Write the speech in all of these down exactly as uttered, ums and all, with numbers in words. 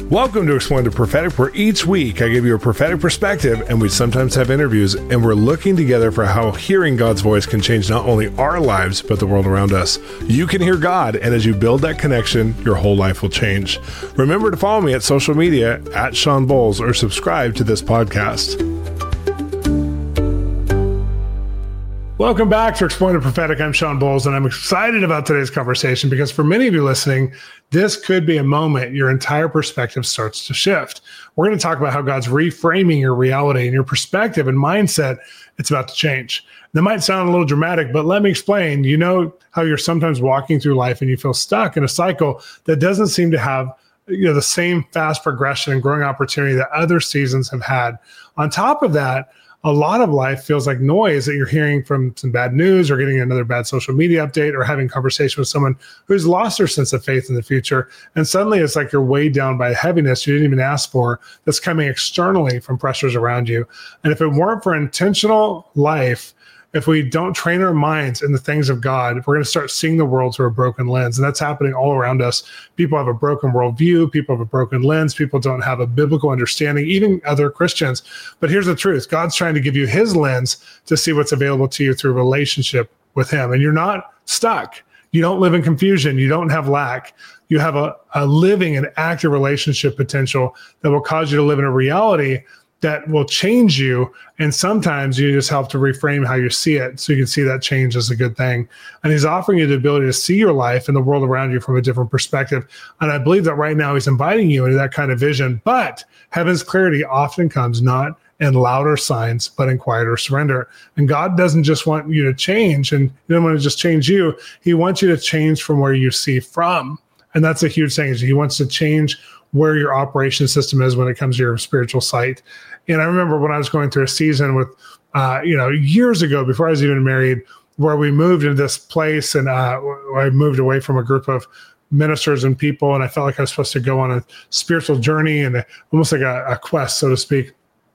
Welcome to Exploring the Prophetic, where each week I give you a prophetic perspective, and we sometimes have interviews, and we're looking together for how hearing God's voice can change not only our lives, but the world around us. You can hear God, and as you build that connection, your whole life will change. Remember to follow me at social media, at Sean Bowles, or subscribe to this podcast. Welcome back to Exploring the Prophetic. I'm Sean Bowles, and I'm excited about today's conversation because for many of you listening, this could be a moment your entire perspective starts to shift. We're going to talk about how God's reframing your reality and your perspective and mindset. It's about to change. That might sound a little dramatic, but let me explain. You know how you're sometimes walking through life and you feel stuck in a cycle that doesn't seem to have you know the same fast progression and growing opportunity that other seasons have had. On top of that, a lot of life feels like noise that you're hearing from some bad news or getting another bad social media update or having a conversation with someone who's lost their sense of faith in the future. And suddenly it's like you're weighed down by a heaviness you didn't even ask for that's coming externally from pressures around you. And if it weren't for intentional life, if we don't train our minds in the things of God, we're going to start seeing the world through a broken lens. And that's happening all around us. People have a broken worldview. People have a broken lens. People don't have a biblical understanding, even other Christians. But here's the truth. God's trying to give you his lens to see what's available to you through relationship with him. And you're not stuck. You don't live in confusion. You don't have lack. You have a, a living and active relationship potential that will cause you to live in a reality that will change you. And sometimes you just help to reframe how you see it so you can see that change as a good thing. And he's offering you the ability to see your life and the world around you from a different perspective. And I believe that right now he's inviting you into that kind of vision. But heaven's clarity often comes not in louder signs, but in quieter surrender. And God doesn't just want you to change, and he doesn't want to just change you. He wants you to change from where you see from. And that's a huge thing. He wants to change where your operation system is when it comes to your spiritual sight. And I remember when I was going through a season with, uh, you know, years ago, before I was even married, where we moved into this place and uh, I moved away from a group of ministers and people, and I felt like I was supposed to go on a spiritual journey and almost like a, a quest, so to speak.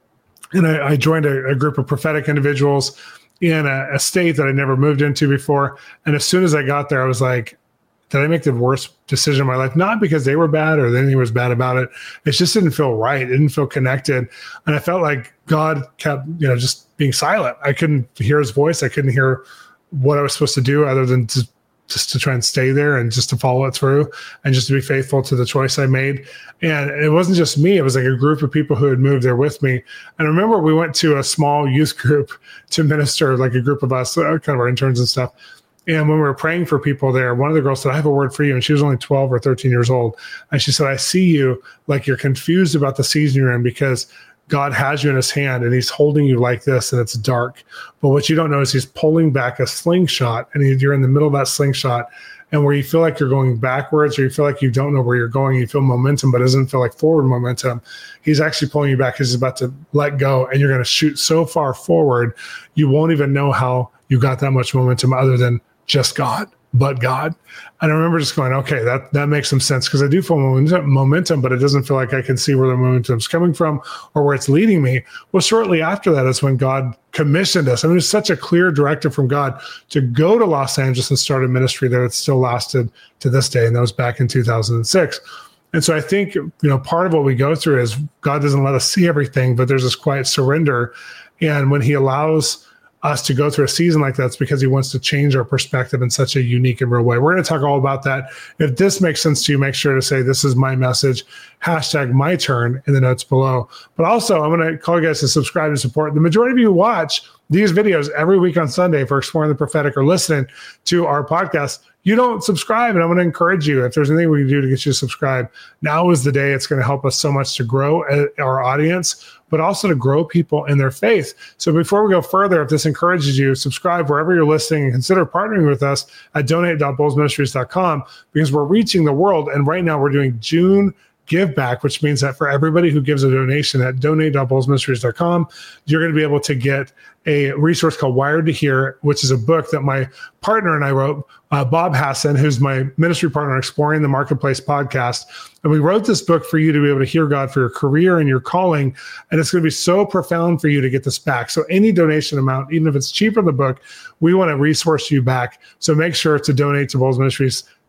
And I, I joined a, a group of prophetic individuals in a, a state that I never moved into before. And as soon as I got there, I was like, did I make the worst decision of my life? Not because they were bad or anything was bad about it. It just didn't feel right. It didn't feel connected. And I felt like God kept, you know, just being silent. I couldn't hear his voice. I couldn't hear what I was supposed to do other than to, just to try and stay there and just to follow it through and just to be faithful to the choice I made. And it wasn't just me. It was like a group of people who had moved there with me. And I remember we went to a small youth group to minister, like a group of us, uh, kind of our interns and stuff. And when we were praying for people there, one of the girls said, I have a word for you. And she was only twelve or thirteen years old. And she said, I see you like you're confused about the season you're in because God has you in his hand and he's holding you like this and it's dark. But what you don't know is he's pulling back a slingshot and you're in the middle of that slingshot. And where you feel like you're going backwards or you feel like you don't know where you're going, you feel momentum, but it doesn't feel like forward momentum. He's actually pulling you back. He's about to let go and you're going to shoot so far forward, you won't even know how you got that much momentum other than just God, but God. And I remember just going, okay, that, that makes some sense because I do feel momentum, but it doesn't feel like I can see where the momentum's coming from or where it's leading me. Well, shortly after that is when God commissioned us. I mean, it's such a clear directive from God to go to Los Angeles and start a ministry there that still lasted to this day. And that was back in two thousand six. And so I think, you know, part of what we go through is God doesn't let us see everything, but there's this quiet surrender. And when he allows us to go through a season like that, it's because he wants to change our perspective in such a unique and real way. We're going to talk all about that. If this makes sense to you, make sure to say, this is my message, hashtag my turn in the notes below. But also, I'm going to call you guys to subscribe and support. The majority of you watch these videos every week on Sunday for Exploring the Prophetic or listening to our podcast. You don't subscribe, and I'm going to encourage you. If there's anything we can do to get you to subscribe, now is the day. It's going to help us so much to grow our audience, but also to grow people in their faith. So before we go further, if this encourages you, subscribe wherever you're listening and consider partnering with us at donate dot bowles ministries dot com because we're reaching the world. And right now we're doing June Give Back, which means that for everybody who gives a donation at donate dot bowles ministries dot com, you're going to be able to get a resource called Wired to Hear, which is a book that my partner and I wrote, uh, Bob Hassan, who's my ministry partner on Exploring the Marketplace podcast. And we wrote this book for you to be able to hear God for your career and your calling. And it's going to be so profound for you to get this back. So any donation amount, even if it's cheaper than the book, we want to resource you back. So make sure to donate to Bowles Ministries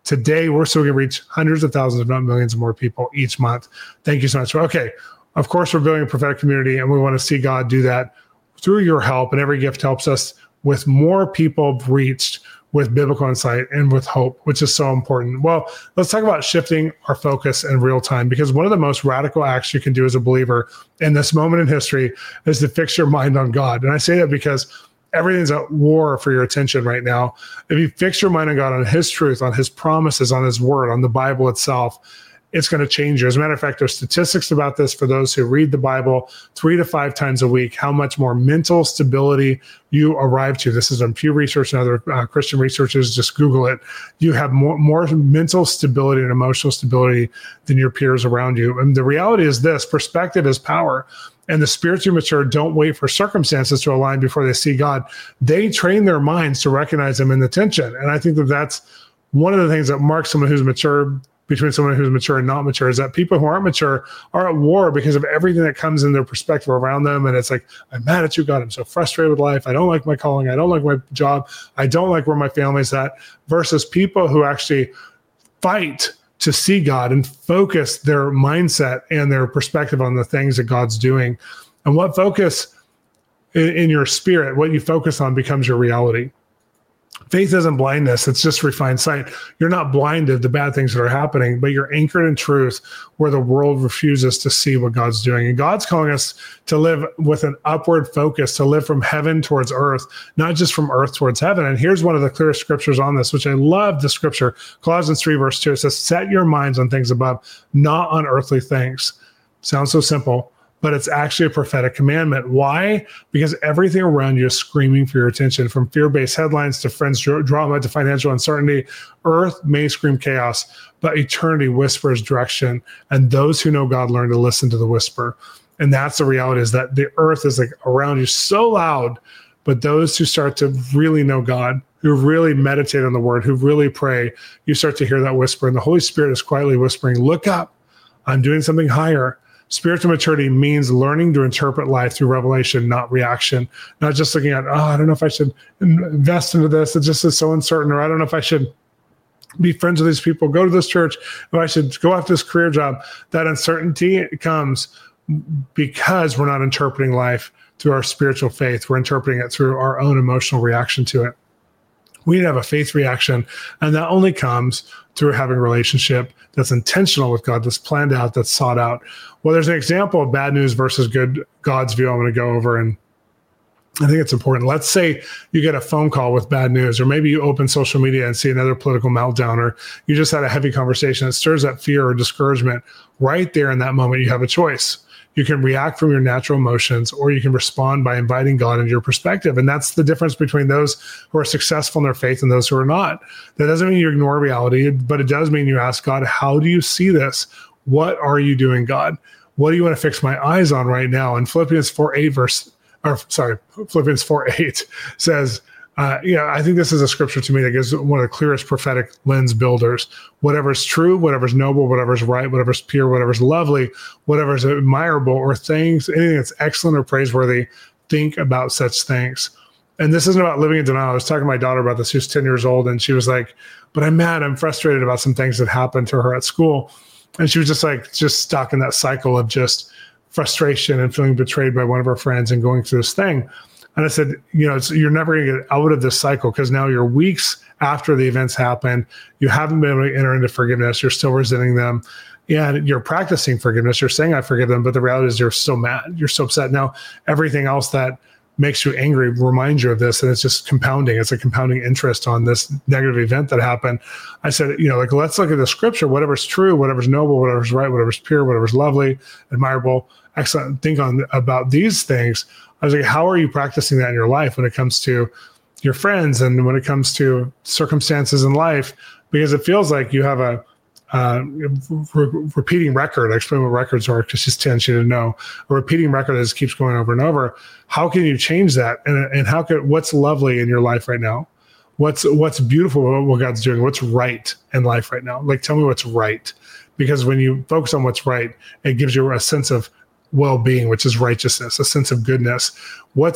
today we're still going to reach hundreds of thousands, if not millions of more people each month. Thank you so much. Okay. Of course, we're building a prophetic community, and we want to see God do that through your help. And every gift helps us with more people reached with biblical insight and with hope, which is so important. Well, let's talk about shifting our focus in real time, because one of the most radical acts you can do as a believer in this moment in history is to fix your mind on God. And I say that because everything's at war for your attention right now. If you fix your mind on God, on his truth, on his promises, on his word, on the Bible itself, it's going to change you. As a matter of fact, there's statistics about this for those who read the Bible three to five times a week, how much more mental stability you arrive to. This is on Pew Research and other uh, Christian researchers. Just Google it. You have more, more mental stability and emotional stability than your peers around you. And the reality is this: perspective is power. And the spiritually mature don't wait for circumstances to align before they see God. They train their minds to recognize him in the tension. And I think that that's one of the things that marks someone who's mature between someone who's mature and not mature, is that people who aren't mature are at war because of everything that comes in their perspective around them. And it's like, I'm mad at you, God. I'm so frustrated with life. I don't like my calling. I don't like my job. I don't like where my family's at. Versus people who actually fight to see God and focus their mindset and their perspective on the things that God's doing. And what focus in, in your spirit, what you focus on becomes your reality. Faith isn't blindness. It's just refined sight. You're not blinded to bad things that are happening, but you're anchored in truth where the world refuses to see what God's doing. And God's calling us to live with an upward focus, to live from heaven towards earth, not just from earth towards heaven. And here's one of the clearest scriptures on this, which I love the scripture, Colossians three, verse two. It says, set your minds on things above, not on earthly things. Sounds so simple, but it's actually a prophetic commandment. Why? Because everything around you is screaming for your attention, from fear-based headlines to friends drama to financial uncertainty. Earth may scream chaos, but eternity whispers direction. And those who know God learn to listen to the whisper. And that's the reality, is that the earth is like around you so loud, but those who start to really know God, who really meditate on the word, who really pray, you start to hear that whisper. And the Holy Spirit is quietly whispering, look up, I'm doing something higher. Spiritual maturity means learning to interpret life through revelation, not reaction. Not just looking at, oh, I don't know if I should invest into this. It just is so uncertain. Or I don't know if I should be friends with these people, go to this church, or I should go after this career job. That uncertainty comes because we're not interpreting life through our spiritual faith. We're interpreting it through our own emotional reaction to it. We need to have a faith reaction, and that only comes through having a relationship that's intentional with God, that's planned out, that's sought out. Well, there's an example of bad news versus good God's view I'm going to go over, and I think it's important. Let's say you get a phone call with bad news, or maybe you open social media and see another political meltdown, or you just had a heavy conversation that stirs up fear or discouragement. Right there in that moment, you have a choice. You can react from your natural emotions, or you can respond by inviting God into your perspective. And that's the difference between those who are successful in their faith and those who are not. That doesn't mean you ignore reality, but it does mean you ask God, how do you see this? What are you doing, God? What do you want to fix my eyes on right now? And Philippians four eight verse, or sorry, Philippians four eight says, Uh, yeah, I think this is a scripture to me that gives one of the clearest prophetic lens builders. Whatever's true, whatever's noble, whatever's right, whatever's pure, whatever's lovely, whatever's admirable, or things, anything that's excellent or praiseworthy, think about such things. And this isn't about living in denial. I was talking to my daughter about this. She was ten years old, and she was like, but I'm mad, I'm frustrated about some things that happened to her at school. And she was just like, just stuck in that cycle of just frustration and feeling betrayed by one of her friends and going through this thing. And I said, you know, it's, you're never going to get out of this cycle, because now you're weeks after the events happen. You haven't been able to enter into forgiveness. You're still resenting them. And you're practicing forgiveness. You're saying, I forgive them. But the reality is you're so mad. You're so upset. Now, everything else that makes you angry reminds you of this. And it's just compounding. It's a compounding interest on this negative event that happened. I said, you know, like, let's look at the scripture. Whatever's true, whatever's noble, whatever's right, whatever's pure, whatever's lovely, admirable, excellent. Think on about these things. I was like, how are you practicing that in your life when it comes to your friends and when it comes to circumstances in life? Because it feels like you have a uh, re- repeating record. I explained what records are because she's ten, she didn't know. A repeating record that just keeps going over and over. How can you change that? And, and how can, what's lovely in your life right now? What's what's beautiful about what God's doing? What's right in life right now? Like, tell me what's right. Because when you focus on what's right, it gives you a sense of well-being, which is righteousness, a sense of goodness. What's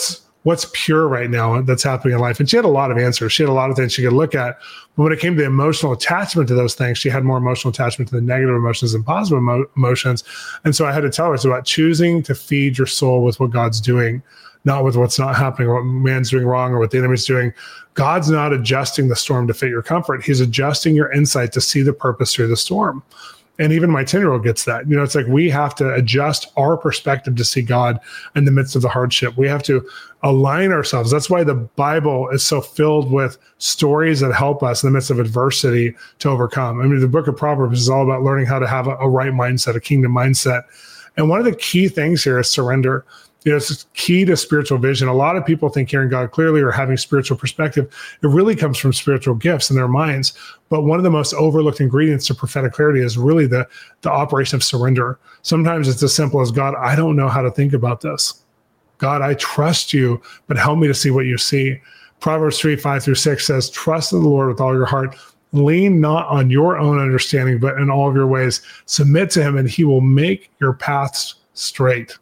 what's pure right now that's happening in life? And she had a lot of answers. She had a lot of things she could look at. But when it came to the emotional attachment to those things, she had more emotional attachment to the negative emotions than positive emo- emotions. And so I had to tell her, it's about choosing to feed your soul with what God's doing, not with what's not happening, or what man's doing wrong, or what the enemy's doing. God's not adjusting the storm to fit your comfort. He's adjusting your insight to see the purpose through the storm. And even my ten-year-old gets that. You know, it's like we have to adjust our perspective to see God in the midst of the hardship. We have to align ourselves. That's why the Bible is so filled with stories that help us in the midst of adversity to overcome. I mean, the book of Proverbs is all about learning how to have a, a right mindset, a kingdom mindset. And one of the key things here is surrender. You know, it's key to spiritual vision. A lot of people think hearing God clearly or having spiritual perspective, it really comes from spiritual gifts in their minds. But one of the most overlooked ingredients to prophetic clarity is really the, the operation of surrender. Sometimes it's as simple as, God, I don't know how to think about this. God, I trust you, but help me to see what you see. Proverbs three, five through six says, trust in the Lord with all your heart. Lean not on your own understanding, but in all of your ways, submit to him, and he will make your paths straight.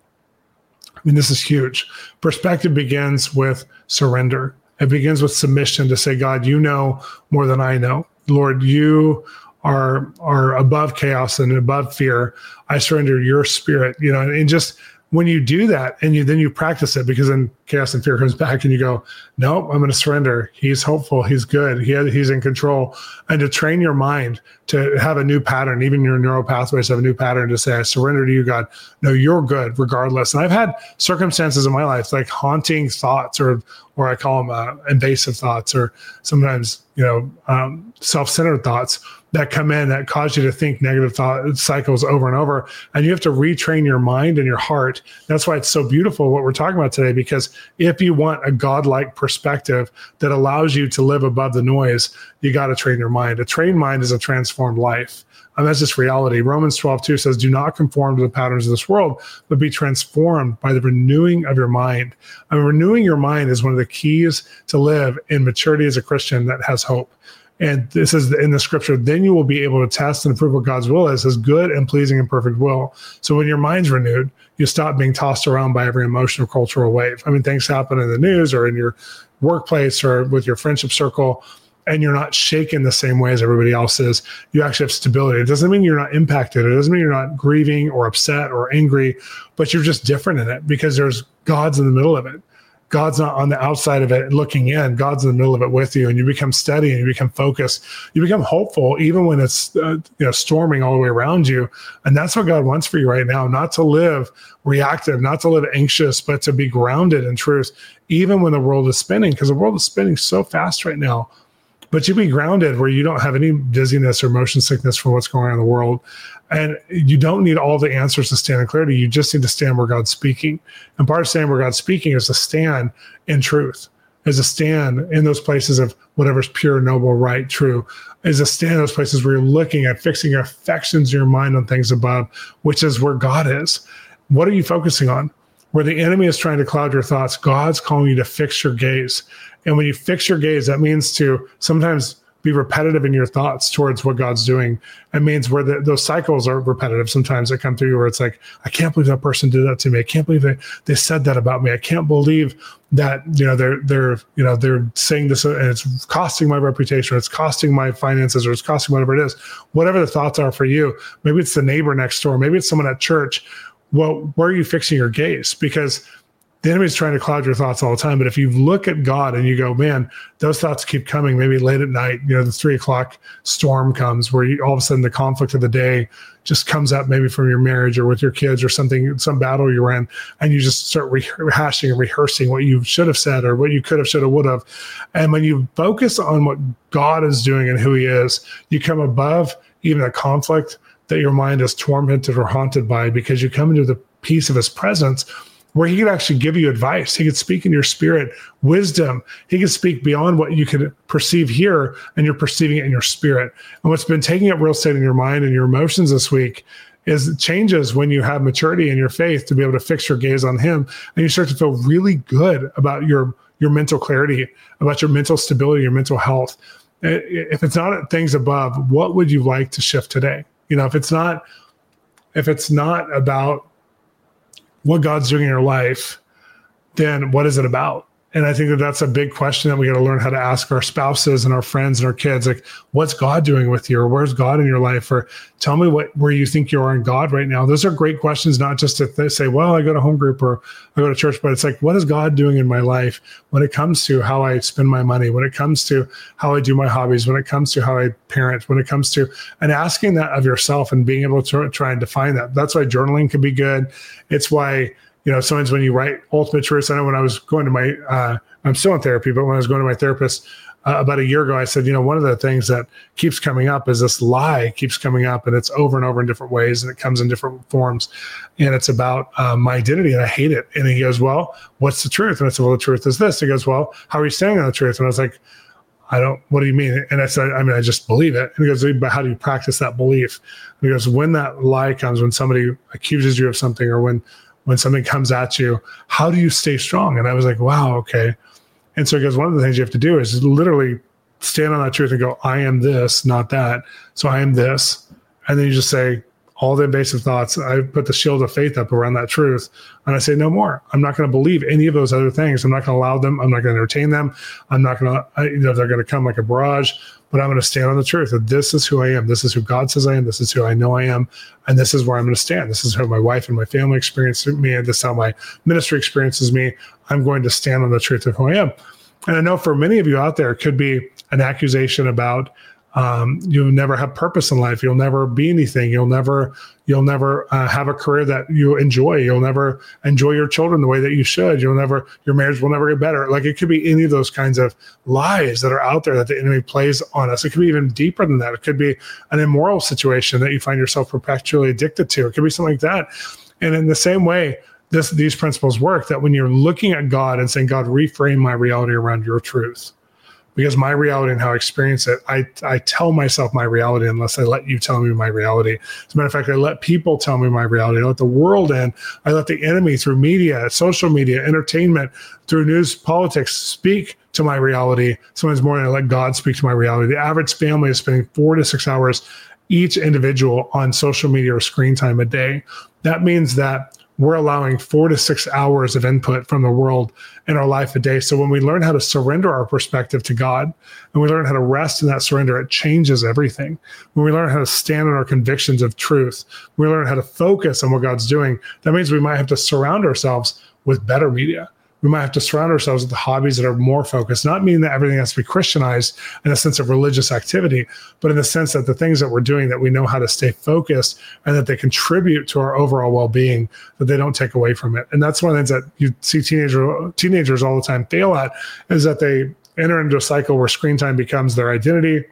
I mean, this is huge. Perspective begins with surrender. It begins with submission to say, God, you know more than I know. Lord, you are, are above chaos and above fear. I surrender your spirit, you know, and just when you do that and you then you practice it, because then chaos and fear comes back and you go, no, I'm going to surrender. He's hopeful. He's good. He has, he's in control. And to train your mind to have a new pattern, even your neural pathways have a new pattern to say, I surrender to you, God. No, you're good regardless. And I've had circumstances in my life, like haunting thoughts, or, or I call them uh, invasive thoughts, or sometimes, you know, um, self-centered thoughts that come in that cause you to think negative thought cycles over and over. And you have to retrain your mind and your heart. That's why it's so beautiful what we're talking about today, because if you want a godlike perspective that allows you to live above the noise, you got to train your mind. A trained mind is a transformed life. And that's just reality. Romans twelve two says, do not conform to the patterns of this world, but be transformed by the renewing of your mind. I mean, renewing your mind is one of the keys to live in maturity as a Christian that has hope. And this is in the scripture, then you will be able to test and prove what God's will is, his good and pleasing and perfect will. So when your mind's renewed, you stop being tossed around by every emotional cultural wave. I mean, things happen in the news or in your workplace or with your friendship circle, and you're not shaken the same way as everybody else is. You actually have stability. It doesn't mean you're not impacted. It doesn't mean you're not grieving or upset or angry, but you're just different in it because there's God's in the middle of it. God's not on the outside of it looking in. God's in the middle of it with you, and you become steady and you become focused. You become hopeful even when it's uh, you know storming all the way around you. And that's what God wants for you right now, not to live reactive, not to live anxious, but to be grounded in truth, even when the world is spinning, because the world is spinning so fast right now. But you be grounded where you don't have any dizziness or motion sickness from what's going on in the world. And you don't need all the answers to stand in clarity. You just need to stand where God's speaking. And part of standing where God's speaking is to stand in truth, is to stand in those places of whatever's pure, noble, right, true, is to stand in those places where you're looking at fixing your affections in your mind on things above, which is where God is. What are you focusing on? Where the enemy is trying to cloud your thoughts, God's calling you to fix your gaze. And when you fix your gaze, that means to sometimes be repetitive in your thoughts towards what God's doing. It means where the, those cycles are repetitive. Sometimes they come through you where it's like, I can't believe that person did that to me. I can't believe they, they said that about me. I can't believe that, you know, they're, they're, you know, they're saying this and it's costing my reputation, or it's costing my finances, or it's costing whatever it is. Whatever the thoughts are for you, maybe it's the neighbor next door, maybe it's someone at church. Well, where are you fixing your gaze? Because the enemy is trying to cloud your thoughts all the time. But if you look at God and you go, man, those thoughts keep coming, maybe late at night, you know, the three o'clock storm comes where you, all of a sudden the conflict of the day just comes up, maybe from your marriage or with your kids or something, some battle you're in, and you just start rehashing and rehearsing what you should have said or what you could have, should have, would have. And when you focus on what God is doing and who he is, you come above even a conflict that your mind is tormented or haunted by, because you come into the peace of his presence, where he could actually give you advice. He could speak in your spirit, wisdom. He could speak beyond what you could perceive here, and you're perceiving it in your spirit. And what's been taking up real estate in your mind and your emotions this week is changes when you have maturity in your faith to be able to fix your gaze on him. And you start to feel really good about your, your mental clarity, about your mental stability, your mental health. If it's not things above, what would you like to shift today? You know, if it's not, if it's not about what God's doing in your life, then what is it about? And I think that that's a big question that we got to learn how to ask our spouses and our friends and our kids. Like, what's God doing with you? Or where's God in your life? Or tell me what where you think you are in God right now. Those are great questions, not just to th- say, well, I go to home group or I go to church, but it's like, what is God doing in my life when it comes to how I spend my money, when it comes to how I do my hobbies, when it comes to how I parent, when it comes to, and asking that of yourself and being able to try and define that. That's why journaling can be good. It's why, you know, sometimes when you write ultimate truths, I know when I was going to my, uh, I'm still in therapy, but when I was going to my therapist uh, about a year ago, I said, you know, one of the things that keeps coming up is this lie keeps coming up, and it's over and over in different ways, and it comes in different forms. And it's about um, my identity, and I hate it. And he goes, well, what's the truth? And I said, well, the truth is this. He goes, well, how are you standing on the truth? And I was like, I don't, what do you mean? And I said, I mean, I just believe it. And he goes, but how do you practice that belief? And he goes, when that lie comes, when somebody accuses you of something, or when when something comes at you, how do you stay strong? And I was like, wow, okay. And so he goes, one of the things you have to do is literally stand on that truth and go, I am this, not that. So I am this. And then you just say all the invasive thoughts. I put the shield of faith up around that truth. And I say, no more. I'm not going to believe any of those other things. I'm not going to allow them. I'm not going to entertain them. I'm not going to, you know, they're going to come like a barrage, but I'm going to stand on the truth that this is who I am. This is who God says I am. This is who I know I am. And this is where I'm going to stand. This is how my wife and my family experience me. And this is how my ministry experiences me. I'm going to stand on the truth of who I am. And I know for many of you out there, it could be an accusation about um, you'll never have purpose in life. You'll never be anything. You'll never, you'll never uh, have a career that you enjoy. You'll never enjoy your children the way that you should. You'll never, your marriage will never get better. Like, it could be any of those kinds of lies that are out there that the enemy plays on us. It could be even deeper than that. It could be an immoral situation that you find yourself perpetually addicted to. It could be something like that. And in the same way, this, these principles work, that when you're looking at God and saying, God, reframe my reality around your truth, because my reality and how I experience it, I, I tell myself my reality unless I let you tell me my reality. As a matter of fact, I let people tell me my reality. I let the world in. I let the enemy through media, social media, entertainment, through news, politics, speak to my reality. Sometimes more than I let God speak to my reality. The average family is spending four to six hours each individual on social media or screen time a day. That means that we're allowing four to six hours of input from the world in our life a day. So when we learn how to surrender our perspective to God, and we learn how to rest in that surrender, it changes everything. When we learn how to stand on our convictions of truth, we learn how to focus on what God's doing. That means we might have to surround ourselves with better media. We might have to surround ourselves with the hobbies that are more focused, not meaning that everything has to be Christianized in a sense of religious activity, but in the sense that the things that we're doing, that we know how to stay focused and that they contribute to our overall well-being, that they don't take away from it. And that's one of the things that you see teenager, teenagers all the time fail at, is that they enter into a cycle where screen time becomes their identity,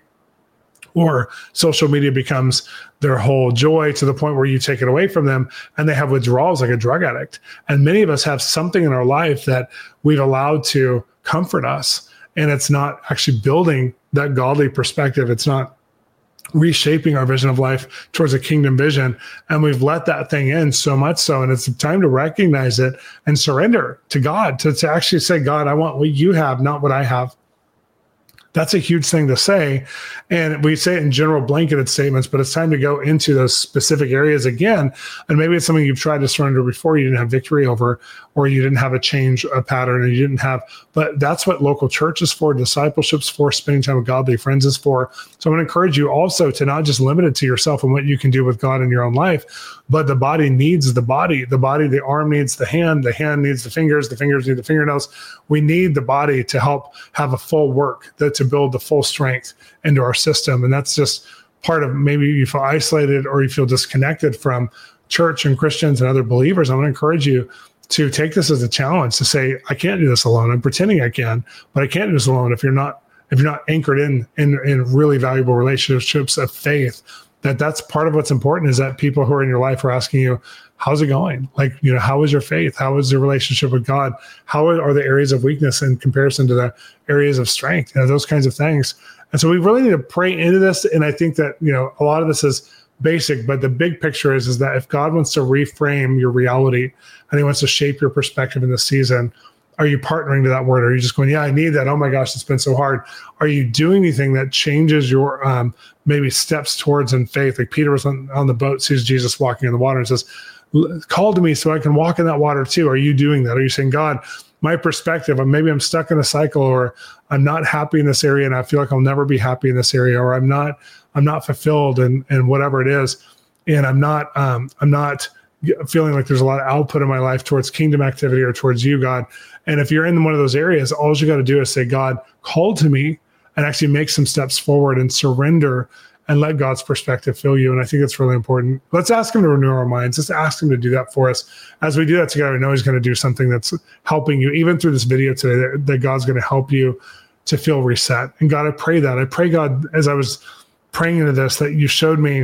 or social media becomes their whole joy, to the point where you take it away from them and they have withdrawals like a drug addict. And many of us have something in our life that we've allowed to comfort us, and it's not actually building that godly perspective. It's not reshaping our vision of life towards a kingdom vision. And we've let that thing in so much so, and it's time to recognize it and surrender to God, to, to actually say, God, I want what you have, not what I have. That's a huge thing to say. And we say it in general blanketed statements, but it's time to go into those specific areas again. And maybe it's something you've tried to surrender before, you didn't have victory over, or you didn't have a change a pattern, or you didn't have, but that's what local church is for, discipleship's for, spending time with godly friends is for. So I'm going to encourage you also to not just limit it to yourself and what you can do with God in your own life, but the body needs the body. The body, the arm needs the hand, the hand needs the fingers, the fingers need the fingernails. We need the body to help have a full work, that to build the full strength into our system. And that's just part of, maybe you feel isolated or you feel disconnected from church and Christians and other believers. I'm going to encourage you to take this as a challenge, to say, I can't do this alone. I'm pretending I can, but I can't do this alone. If you're not, if you're not anchored in, in, in really valuable relationships of faith, that that's part of what's important, is that people who are in your life are asking you, how's it going? Like, you know, how is your faith? How is your relationship with God? How are the areas of weakness in comparison to the areas of strength? You know, those kinds of things. And so we really need to pray into this. And I think that, you know, a lot of this is basic, but the big picture is, is that if God wants to reframe your reality and he wants to shape your perspective in this season, are you partnering to that word? Are you just going, yeah, I need that. Oh my gosh, it's been so hard. Are you doing anything that changes your um, maybe steps towards in faith? Like Peter was on, on the boat, sees Jesus walking in the water and says, call to me so I can walk in that water too. Are you doing that? Are you saying, God, my perspective, or maybe I'm stuck in a cycle, or I'm not happy in this area and I feel like I'll never be happy in this area, or I'm not, I'm not fulfilled in, in whatever it is. And I'm not, um, I'm not feeling like there's a lot of output in my life towards kingdom activity or towards you, God. And if you're in one of those areas, all you got to do is say, God, call to me, and actually make some steps forward and surrender and let God's perspective fill you. And I think that's really important. Let's ask him to renew our minds. Let's ask him to do that for us. As we do that together, I know he's going to do something that's helping you, even through this video today, that, that God's going to help you to feel reset. And God, I pray that. I pray, God, as I was praying into this, that you showed me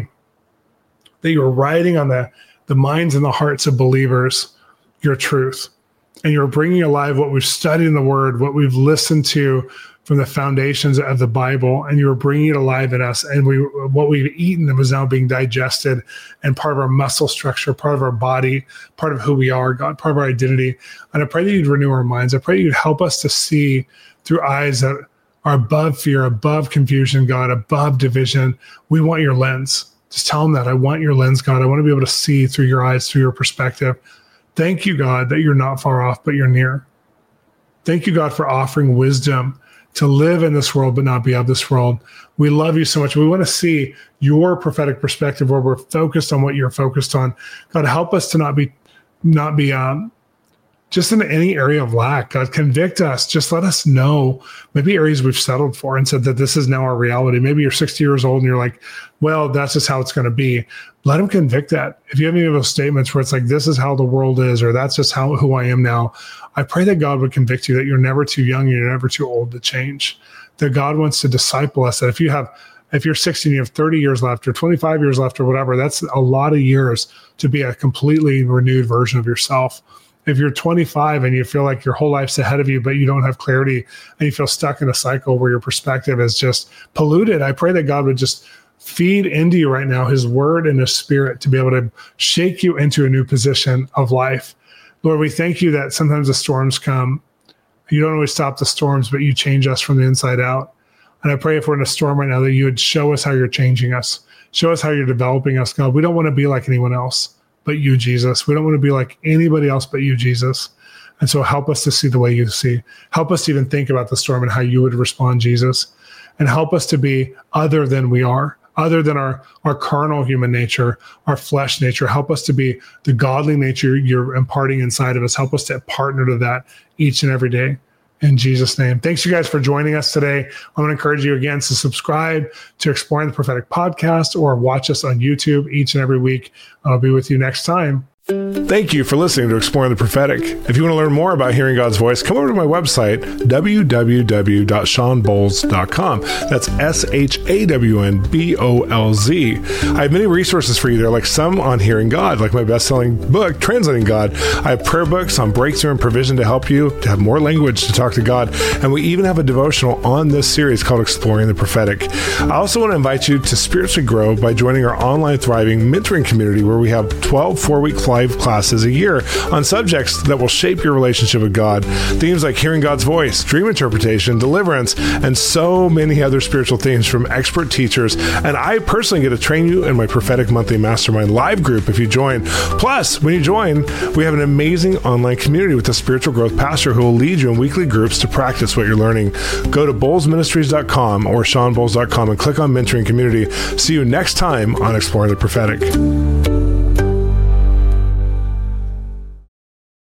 that you were writing on the, the minds and the hearts of believers your truth. And you're bringing alive what we've studied in the Word, what we've listened to from the foundations of the Bible, and you were bringing it alive in us. And we, what we've eaten was now being digested and part of our muscle structure, part of our body, part of who we are, God, part of our identity. And I pray that you'd renew our minds. I pray that you'd help us to see through eyes that are above fear, above confusion, God, above division. We want your lens. Just tell them that. I want your lens, God. I want to be able to see through your eyes, through your perspective. Thank you, God, that you're not far off, but you're near. Thank you, God, for offering wisdom to live in this world but not be of this world. We love you so much. We want to see your prophetic perspective where we're focused on what you're focused on. God, help us to not be not be um, just in any area of lack. God, convict us. Just let us know maybe areas we've settled for and said that this is now our reality. Maybe you're sixty years old and you're like, well, that's just how it's going to be. Let him convict that. If you have any of those statements where it's like, this is how the world is, or that's just how who I am now, I pray that God would convict you that you're never too young, you're never too old to change. That God wants to disciple us. That if you have, if you're sixteen, you have thirty years left, or twenty-five years left, or whatever, that's a lot of years to be a completely renewed version of yourself. If you're twenty-five and you feel like your whole life's ahead of you, but you don't have clarity and you feel stuck in a cycle where your perspective is just polluted, I pray that God would just feed into you right now his word and his spirit to be able to shake you into a new position of life. Lord, we thank you that sometimes the storms come. You don't always stop the storms, but you change us from the inside out. And I pray if we're in a storm right now, that you would show us how you're changing us. Show us how you're developing us, God. We don't want to be like anyone else but you, Jesus. We don't want to be like anybody else but you, Jesus. And so help us to see the way you see. Help us to even think about the storm and how you would respond, Jesus. And help us to be other than we are, other than our, our carnal human nature, our flesh nature. Help us to be the godly nature you're imparting inside of us. Help us to partner to that each and every day. In Jesus' name. Thanks, you guys, for joining us today. I want to encourage you again to subscribe to Exploring the Prophetic Podcast, or watch us on YouTube each and every week. I'll be with you next time. Thank you for listening to Exploring the Prophetic. If you want to learn more about hearing God's voice, come over to my website, w w w dot shawn bolz dot com. That's S H A W N B O L Z. I have many resources for you there, like some on hearing God, like my best-selling book, Translating God. I have prayer books on breakthrough and provision to help you to have more language to talk to God. And we even have a devotional on this series called Exploring the Prophetic. I also want to invite you to spiritually grow by joining our online thriving mentoring community, where we have twelve four-week live classes a year on subjects that will shape your relationship with God. Themes like hearing God's voice, dream interpretation, deliverance, and so many other spiritual themes from expert teachers. And I personally get to train you in my prophetic monthly mastermind live group if you join. Plus, when you join, we have an amazing online community with a spiritual growth pastor who will lead you in weekly groups to practice what you're learning. Go to bolz ministries dot com or shawn bolz dot com and click on mentoring community. See you next time on Exploring the Prophetic.